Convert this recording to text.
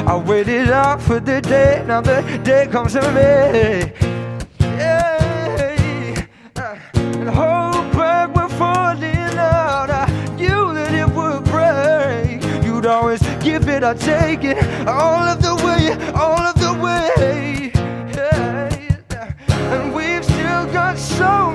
I waited out for the day, now the day comes to me. Yeah, and hoping we're falling out. I knew that it would break. You'd always give it or take it, all of the way, all of the way. Yeah, and we've still got so